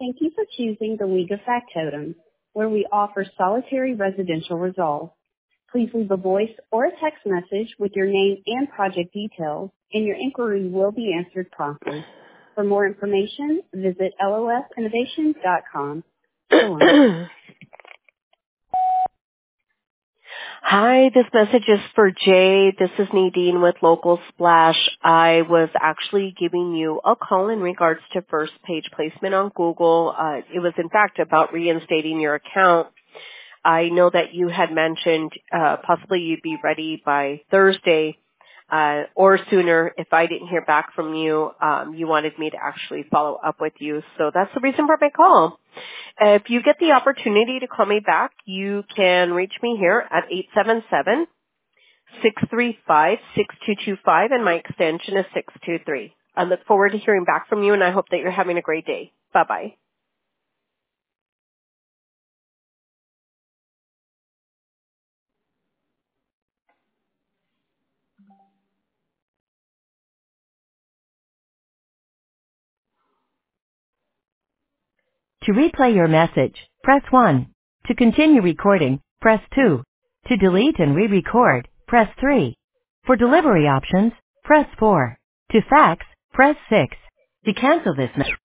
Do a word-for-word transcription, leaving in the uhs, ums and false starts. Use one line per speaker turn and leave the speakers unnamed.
Thank you for choosing the League of Factotum, where we offer solitary residential resolve. Please leave a voice or a text message with your name and project details, and your inquiry will be answered promptly. For more information, visit L O S innovation dot com.
Hi, this message is for Jay. This is Nadine with Local Splash. I was actually giving you a call in regards to first page placement on Google. Uh, it was in fact about reinstating your account. I know that you had mentioned uh, possibly you'd be ready by Thursday uh, or sooner. If I didn't hear back from you, um, you wanted me to actually follow up with you. So that's the reason for my call. If you get the opportunity to call me back, you can reach me here at eight seven seven, six three five, six two two five, and my extension is six two three. I look forward to hearing back from you, and I hope that you're having a great day. Bye-bye.
To replay your message, press one. To continue recording, press two. To delete and re-record, press three. For delivery options, press four. To fax, press six. To cancel this message,